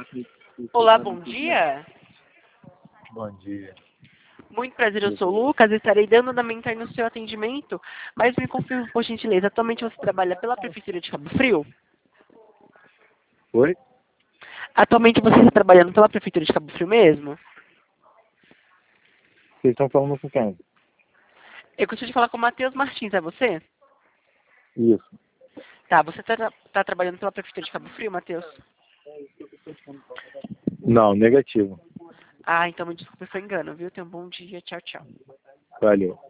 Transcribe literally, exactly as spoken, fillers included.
Olá, bom dia. Bom dia. Muito prazer, eu sou o Lucas, estarei dando andamento aí no seu atendimento, mas me confirme, por gentileza, atualmente você trabalha pela Prefeitura de Cabo Frio? Oi? Atualmente você está trabalhando pela Prefeitura de Cabo Frio mesmo? Vocês estão falando com quem? Eu gostaria de falar com o Matheus Martins, é você? Isso. Tá, você está tá trabalhando pela Prefeitura de Cabo Frio, Matheus? Não, negativo. Ah, então me desculpe, foi engano, viu? Tenha um bom dia, tchau, tchau. Valeu.